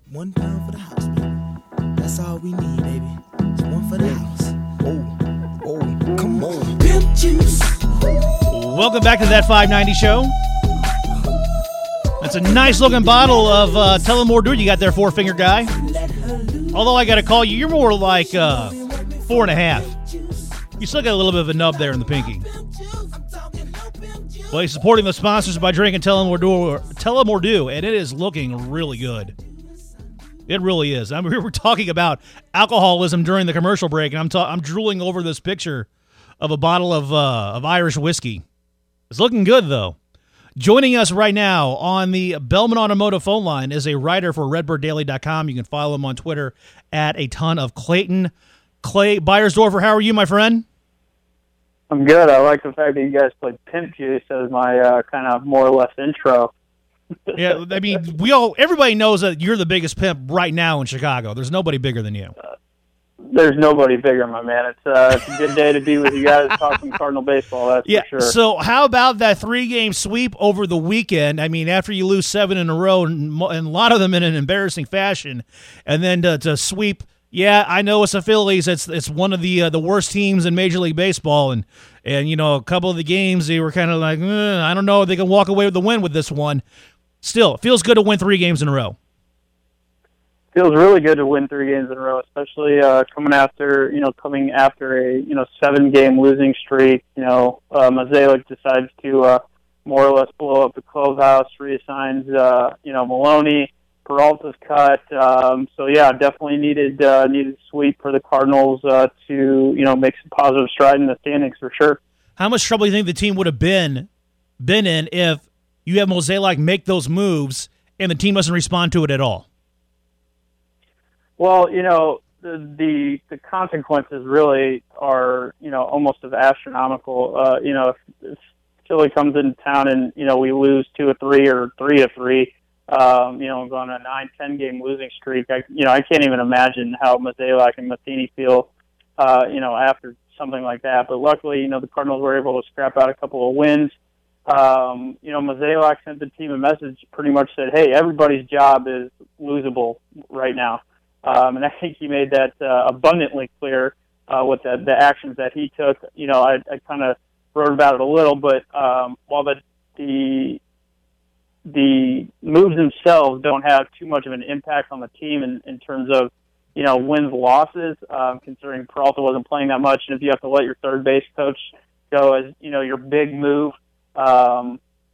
1 pound for the house, baby. That's all we need, baby. It's one for the house. Oh, come on. Pimp juice. Welcome back to That 590 Show. That's a nice-looking bottle of Tullamore Dew you got there, four-finger guy. Although I got to call you, you're more like 4.5. You still got a little bit of a nub there in the pinky. Well, he's supporting the sponsors by drinking Tullamore Dew, and it is looking really good. It really is. I mean, we were talking about alcoholism during the commercial break, and I'm drooling over this picture of a bottle of Irish whiskey. It's looking good, though. Joining us right now on the Bellman Automotive phone line is a writer for RedbirdDaily.com. You can follow him on Twitter at a ton of Clayton. Clay Beiersdorfer, how are you, my friend? I'm good. I like the fact that you guys played Pimp Juice as my kind of more or less intro. Yeah, I mean, everybody knows that you're the biggest pimp right now in Chicago. There's nobody bigger than you. There's nobody bigger, my man. It's a good day to be with you guys talking Cardinal baseball, that's for sure. So how about that 3-game sweep over the weekend? I mean, after you lose 7 in a row, and a lot of them in an embarrassing fashion, and then to sweep, yeah, I know it's the Phillies. It's one of the worst teams in Major League Baseball, and you know, a couple of the games, they were kind of like, I don't know if they can walk away with the win with this one. Still, it feels good to win 3 games in a row. Feels really good to win 3 games in a row, especially coming after a 7-game losing streak. Mozeliak decides to more or less blow up the clubhouse, reassigns Maloney, Peralta's cut. Definitely needed sweep for the Cardinals to make some positive stride in the standings for sure. How much trouble do you think the team would have been in if you have Mozeliak make those moves and the team doesn't respond to it at all? Well, the consequences really are, almost as astronomical. If Philly comes into town and, we lose 2-3 or 3-3, going on a 9-10 game losing streak, I can't even imagine how Mozeliak and Matheny feel, after something like that. But luckily, the Cardinals were able to scrap out a couple of wins. Mozeliak sent the team a message, pretty much said, hey, everybody's job is losable right now. And I think he made that abundantly clear with the actions that he took. I kind of wrote about it a little, but while the moves themselves don't have too much of an impact on the team in terms of, wins, losses, considering Peralta wasn't playing that much, and if you have to let your third base coach go as, your big move, that's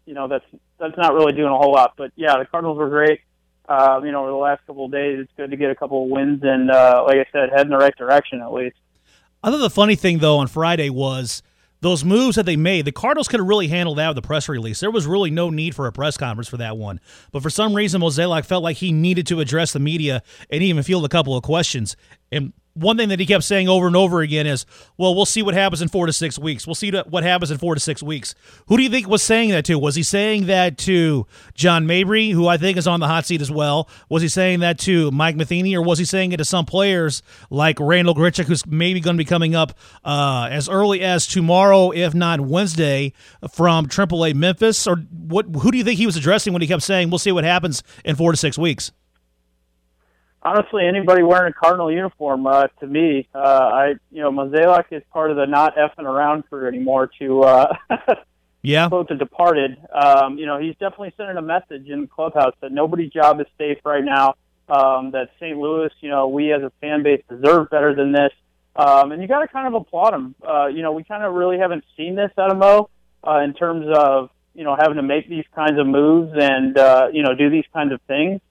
not really doing a whole lot. But, yeah, the Cardinals were great. Over the last couple of days, it's good to get a couple of wins and, like I said, head in the right direction at least. I thought the funny thing, though, on Friday was those moves that they made, the Cardinals could have really handled that with the press release. There was really no need for a press conference for that one. But for some reason, Mozeliak felt like he needed to address the media and even field a couple of questions. And one thing that he kept saying over and over again is, well, we'll see what happens in 4 to 6 weeks. We'll see what happens in 4 to 6 weeks. Who do you think was saying that to? Was he saying that to John Mabry, who I think is on the hot seat as well? Was he saying that to Mike Matheny, or was he saying it to some players like Randal Grichuk, who's maybe going to be coming up as early as tomorrow, if not Wednesday, from AAA Memphis? Or who do you think he was addressing when he kept saying, we'll see what happens in 4 to 6 weeks? Honestly, anybody wearing a Cardinal uniform, to me, Mozeliak is part of the not effing around crew anymore, to quote The Departed. He's definitely sending a message in the clubhouse that nobody's job is safe right now, that St. Louis, we as a fan base deserve better than this. And you got to kind of applaud him. We kind of really haven't seen this out of Mo in terms of, having to make these kinds of moves and, do these kinds of things.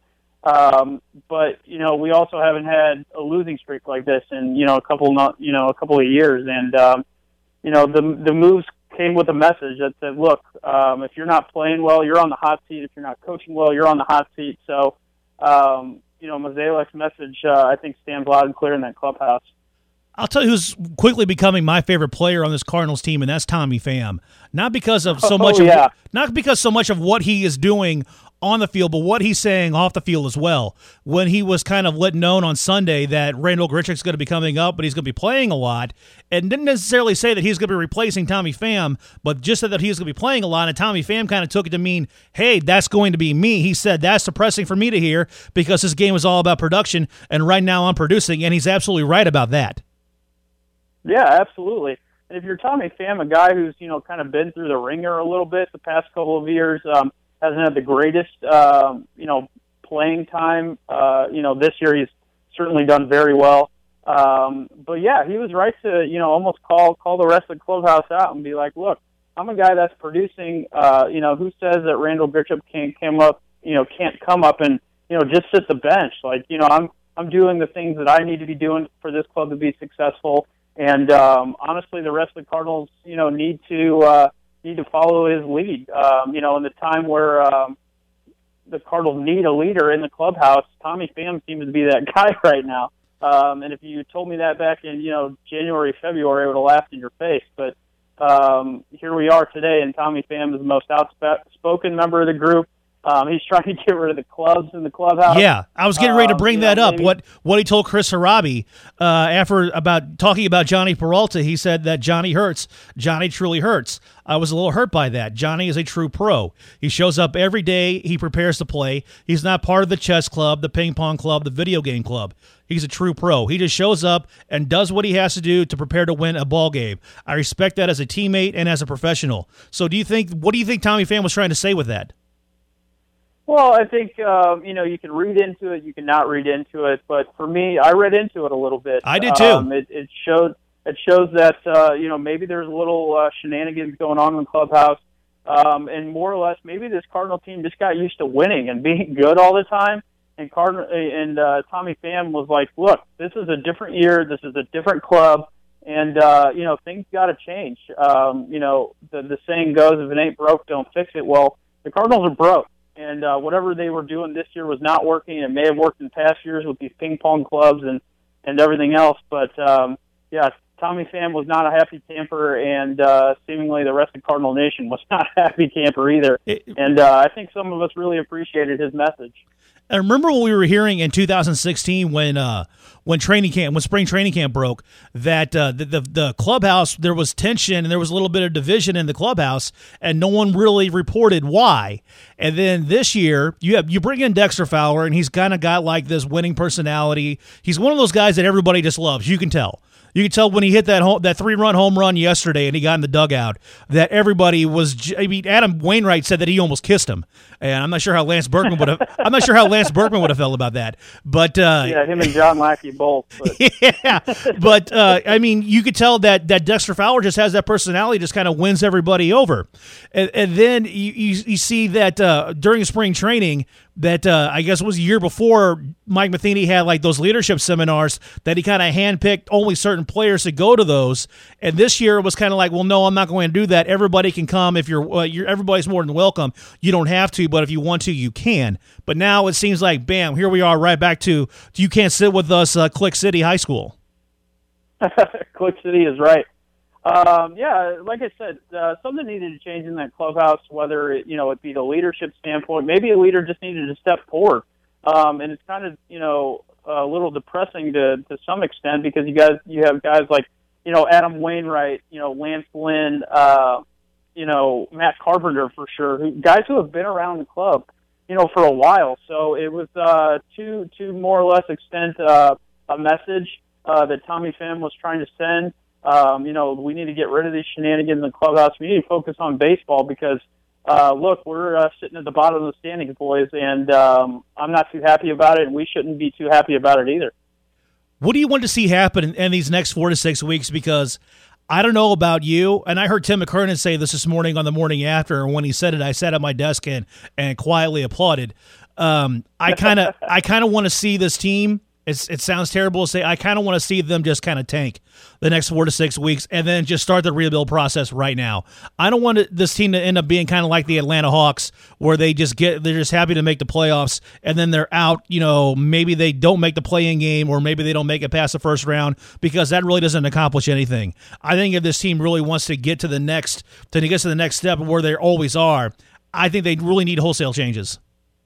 But we also haven't had a losing streak like this in a couple of years, and the moves came with a message that said, look, if you're not playing well, you're on the hot seat. If you're not coaching well, you're on the hot seat. So Mozeliak's message I think stands loud and clear in that clubhouse. I'll tell you who's quickly becoming my favorite player on this Cardinals team, and that's Tommy Pham. Not because of so much of what he is doing on the field, but what he's saying off the field as well. When he was kind of let known on Sunday that Randall Grichuk's going to be coming up, but he's going to be playing a lot, and didn't necessarily say that he's going to be replacing Tommy Pham, but just said that he was going to be playing a lot, and Tommy Pham kind of took it to mean, hey, that's going to be me. He said, that's depressing for me to hear because this game is all about production, and right now I'm producing, and he's absolutely right about that. Yeah, absolutely. And if you're Tommy Pham, a guy who's, kind of been through the ringer a little bit the past couple of years, hasn't had the greatest, playing time. This year he's certainly done very well. But yeah, he was right to, almost call the rest of the clubhouse out and be like, look, I'm a guy that's producing, who says that Randall Grichuk can't come up and, just sit the bench. Like, I'm doing the things that I need to be doing for this club to be successful. And honestly, the rest of the Cardinals, need to follow his lead. In the time where the Cardinals need a leader in the clubhouse, Tommy Pham seems to be that guy right now. And if you told me that back in January, February, I would have laughed in your face. But here we are today, and Tommy Pham is the most outspoken member of the group. He's trying to get rid of the clubs in the clubhouse. Yeah, I was getting ready to bring that up. Maybe. What he told Chris Harabi after talking about Johnny Peralta, he said that Johnny hurts. Johnny truly hurts. I was a little hurt by that. Johnny is a true pro. He shows up every day. He prepares to play. He's not part of the chess club, the ping pong club, the video game club. He's a true pro. He just shows up and does what he has to do to prepare to win a ball game. I respect that as a teammate and as a professional. So what do you think Tommy Pham was trying to say with that? Well, I think, you can read into it, you can not read into it, but for me, I read into it a little bit. I did too. It shows that, maybe there's a little shenanigans going on in the clubhouse, and more or less, maybe this Cardinal team just got used to winning and being good all the time, and Tommy Pham was like, look, this is a different year, this is a different club, and, things got to change. The saying goes, if it ain't broke, don't fix it. Well, the Cardinals are broke. And whatever they were doing this year was not working. It may have worked in past years with these ping pong clubs and everything else. But, Tommy Pham was not a happy camper, and seemingly the rest of Cardinal Nation was not a happy camper either. And I think some of us really appreciated his message. I remember what we were hearing in 2016 when spring training camp broke, that the clubhouse, there was tension and there was a little bit of division in the clubhouse, and no one really reported why. And then this year, you bring in Dexter Fowler, and he's kind of got like this winning personality. He's one of those guys that everybody just loves. You can tell. You could tell when he hit that 3-run home run yesterday and he got in the dugout that everybody was. I mean, Adam Wainwright said that he almost kissed him, and I'm not sure how Lance Berkman would have. I'm not sure how Lance Berkman would have felt about that. But him and John Lackey both. But. Yeah, but I mean, you could tell that Dexter Fowler just has that personality, just kind of wins everybody over, and then you see that during spring training. That I guess was a year before, Mike Matheny had like those leadership seminars that he kind of handpicked only certain players to go to those. And this year it was kind of like, well, no, I'm not going to do that. Everybody can come if you're everybody's more than welcome. You don't have to, but if you want to, you can. But now it seems like, bam, here we are right back to you can't sit with us, Click City High School. Click City is right. Like I said, something needed to change in that clubhouse, whether it be the leadership standpoint. Maybe a leader just needed to step forward. And it's kind of, a little depressing to some extent because you have guys like, Adam Wainwright, Lance Lynn, Matt Carpenter for sure, guys who have been around the club, for a while. So it was to more or less extent a message that Tommy Pham was trying to send. We need to get rid of these shenanigans in the clubhouse. We need to focus on baseball because, look, we're sitting at the bottom of the standings, boys, and I'm not too happy about it, and we shouldn't be too happy about it either. What do you want to see happen in these next 4 to 6 weeks? Because I don't know about you, and I heard Tim McKernan say this morning on the morning after, and when he said it, I sat at my desk and quietly applauded. I kind of want to see this team. It sounds terrible to say. I kind of want to see them just kind of tank the next 4 to 6 weeks and then just start the rebuild process right now. I don't want this team to end up being kind of like the Atlanta Hawks, where they're just happy to make the playoffs and then they're out. Maybe they don't make the play-in game, or maybe they don't make it past the first round, because that really doesn't accomplish anything. I think if this team really wants to get to the next step where they always are, I think they really need wholesale changes.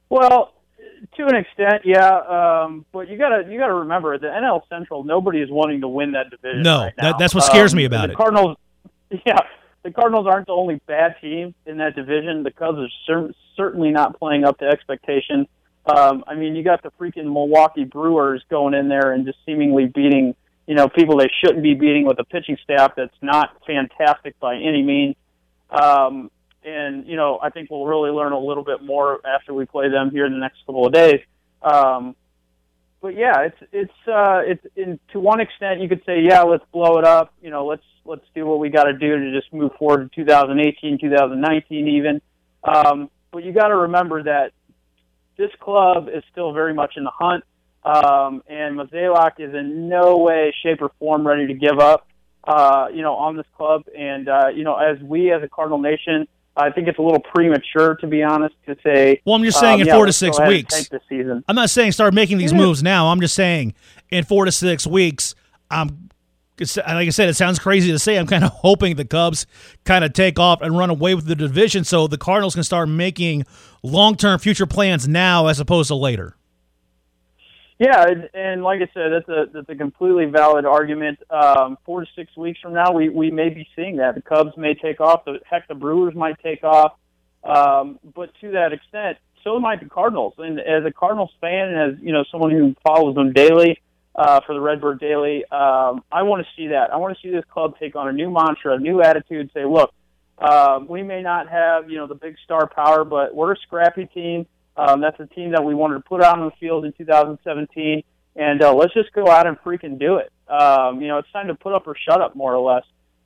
Well, to an extent, yeah. But you gotta remember the NL Central. Nobody is wanting to win that division. No, right now. That's what scares me about it. Cardinals, yeah, the Cardinals aren't the only bad team in that division. The Cubs are certainly not playing up to expectation. I mean, you got the freaking Milwaukee Brewers going in there and just seemingly beating, people they shouldn't be beating with a pitching staff that's not fantastic by any means. And, I think we'll really learn a little bit more after we play them here in the next couple of days. But yeah, it's to one extent you could say, yeah, let's blow it up. Let's do what we got to do to just move forward to 2018, 2019 even. But you got to remember that this club is still very much in the hunt, and Mozeliak is in no way, shape, or form ready to give up, on this club. And, as a Cardinal Nation, I think it's a little premature, to be honest, to say. Well, I'm just saying in 4 to 6 weeks. This season. I'm not saying start making these moves now. I'm just saying in 4 to 6 weeks, like I said, it sounds crazy to say. I'm kind of hoping the Cubs kind of take off and run away with the division so the Cardinals can start making long-term future plans now as opposed to later. Yeah, and like I said, that's a completely valid argument. 4 to 6 weeks from now, we may be seeing that. The Cubs may take off. The Brewers might take off. But to that extent, so might the Cardinals. And as a Cardinals fan, and as someone who follows them daily for the Redbird Daily, I want to see that. I want to see this club take on a new mantra, a new attitude. Say, look, we may not have the big star power, but we're a scrappy team. That's a team that we wanted to put out on the field in 2017, and let's just go out and freaking do it. It's time to put up or shut up, more or less.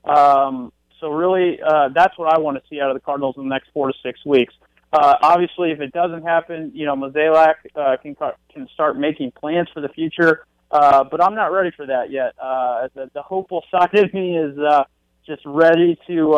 So really, that's what I want to see out of the Cardinals in the next 4 to 6 weeks. Obviously, if it doesn't happen, Mozeliak can start making plans for the future, but I'm not ready for that yet. The hopeful side of me is just ready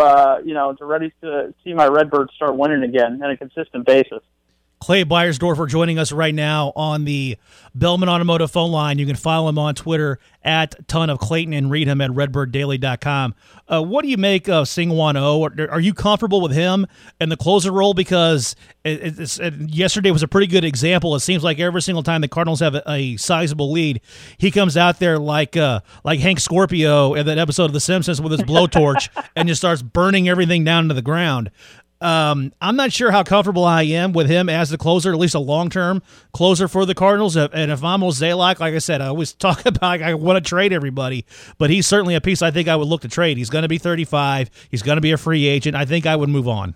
to see my Redbirds start winning again on a consistent basis. Clay Beiersdorfer joining us right now on the Bellman Automotive phone line. You can follow him on Twitter at Ton of Clayton and read him at redbirddaily.com. What do you make of Seung-Hwan Oh? Are you comfortable with him and the closer role? Because yesterday was a pretty good example. It seems like every single time the Cardinals have a sizable lead, he comes out there like Hank Scorpio in that episode of The Simpsons with his blowtorch and just starts burning everything down to the ground. I'm not sure how comfortable I am with him as the closer, at least a long-term closer for the Cardinals. And if I'm Mozeliak, like I said, I always talk about I want to trade everybody, but he's certainly a piece I think I would look to trade. He's going to be 35. He's going to be a free agent. I think I would move on.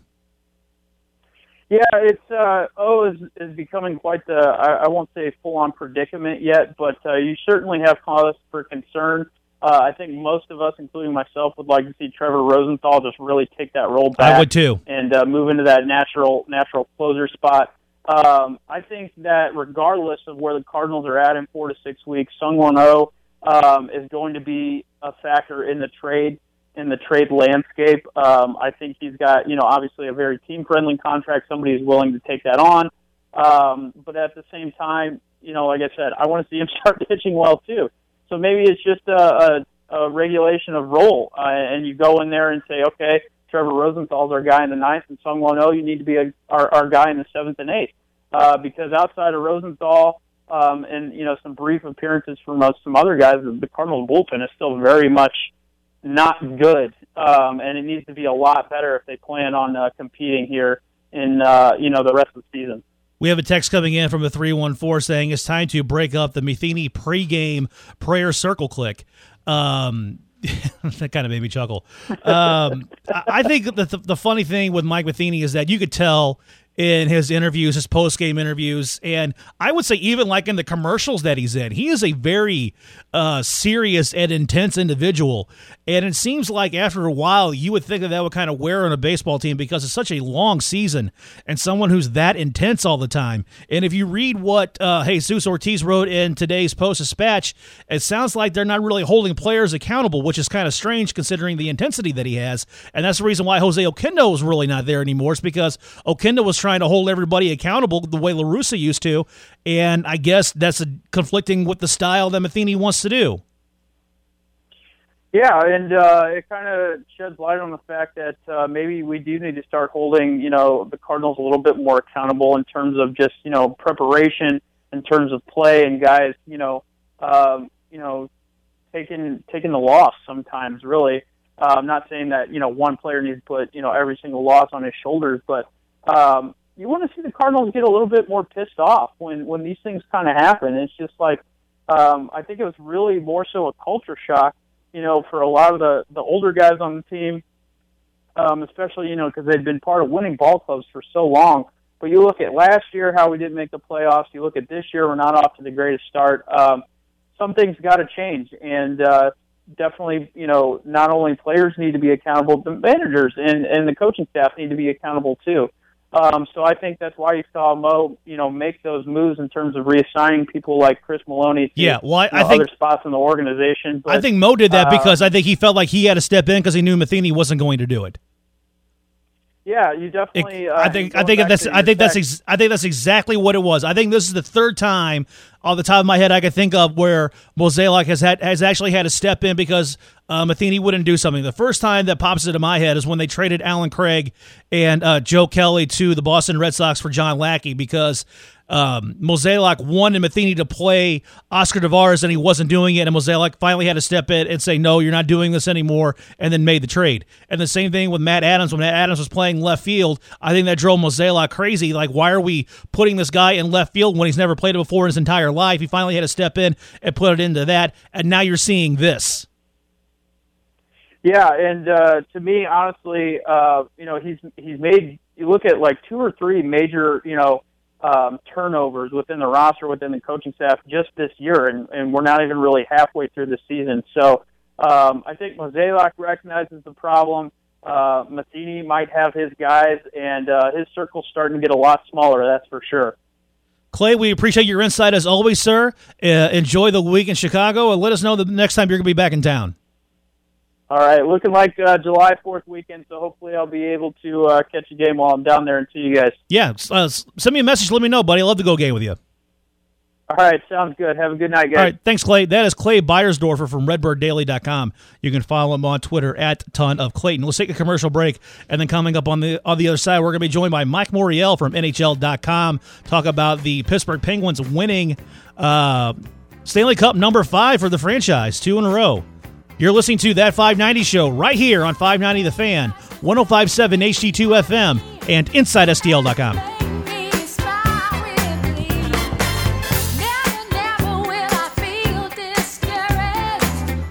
Yeah, it's is becoming quite the, I won't say full-on predicament yet, but you certainly have cause for concern. I think most of us, including myself, would like to see Trevor Rosenthal just really take that role back. I would too. And move into that natural closer spot. I think that regardless of where the Cardinals are at in 4 to 6 weeks, Seung-Hwan Oh is going to be a factor in the trade landscape. I think he's got, obviously a very team-friendly contract. Somebody who's willing to take that on. But at the same time, like I said, I want to see him start pitching well too. So maybe it's just a regulation of role, and you go in there and say, okay, Trevor Rosenthal's our guy in the 9th, and Seung-Hwan Oh, you need to be our guy in the 7th and 8th. Because outside of Rosenthal and some brief appearances from some other guys, the Cardinals bullpen is still very much not good, and it needs to be a lot better if they plan on competing here in the rest of the season. We have a text coming in from a 314 saying it's time to break up the Matheny pregame prayer circle click. That kind of made me chuckle. I think that the funny thing with Mike Matheny is that you could tell in his interviews, his post-game interviews, and I would say even like in the commercials that he's in, he is a very serious and intense individual. And it seems like after a while, you would think that would kind of wear on a baseball team because it's such a long season and someone who's that intense all the time. And if you read what Jesus Ortiz wrote in today's Post-Dispatch, it sounds like they're not really holding players accountable, which is kind of strange considering the intensity that he has. And that's the reason why Jose Oquendo is really not there anymore, is because Oquendo was trying to hold everybody accountable the way La Russa used to, and I guess that's conflicting with the style that Matheny wants to do. Yeah, and it kind of sheds light on the fact that maybe we do need to start holding, the Cardinals a little bit more accountable in terms of just, preparation, in terms of play, and guys, taking the loss sometimes. Really, I'm not saying that one player needs to put every single loss on his shoulders, but you want to see the Cardinals get a little bit more pissed off when these things kind of happen. It's just like I think it was really more so a culture shock. For a lot of the older guys on the team, especially, because they've been part of winning ball clubs for so long. But you look at last year, how we didn't make the playoffs. You look at this year, we're not off to the greatest start. Some things got to change. And definitely, not only players need to be accountable, but managers and the coaching staff need to be accountable too. So I think that's why you saw Mo, make those moves in terms of reassigning people like Chris Maloney to I think other spots in the organization. But, I think Mo did that because I think he felt like he had to step in because he knew Matheny wasn't going to do it. Yeah, you definitely. I think that's exactly what it was. I think this is the third time, off the top of my head, I could think of where Mozeliak has actually had to step in because Matheny wouldn't do something. The first time that pops into my head is when they traded Alan Craig and Joe Kelly to the Boston Red Sox for John Lackey because Mozeliak wanted Matheny to play Oscar Taveras and he wasn't doing it, and Mozeliak finally had to step in and say, no, you're not doing this anymore, and then made the trade. And the same thing with Matt Adams. When Matt Adams was playing left field, I think that drove Mozeliak crazy. Like, why are we putting this guy in left field when he's never played it before in his entire life? He finally had to step in and put it into that, and now you're seeing this. Yeah, and to me, honestly, he's made, you look at like 2 or 3 major, turnovers within the roster, within the coaching staff just this year, and we're not even really halfway through the season. So I think Mozeliak recognizes the problem. Matheny might have his guys, and his circle's starting to get a lot smaller, that's for sure. Clay, we appreciate your insight as always, sir. Enjoy the week in Chicago, and let us know the next time you're going to be back in town. All right, looking like July 4th weekend, so hopefully I'll be able to catch a game while I'm down there and see you guys. Yeah, send me a message. Let me know, buddy. I'd love to go game with you. All right, sounds good. Have a good night, guys. All right, thanks, Clay. That is Clay Beiersdorfer from RedbirdDaily.com. You can follow him on Twitter at Ton of Clayton. Let's take a commercial break, and then coming up on the other side, we're going to be joined by Mike Moriel from NHL.com. Talk about the Pittsburgh Penguins winning Stanley Cup number 5 for the franchise, 2 in a row. You're listening to That 590 Show right here on 590 The Fan, 105.7 HD2 FM, and InsideSTL.com.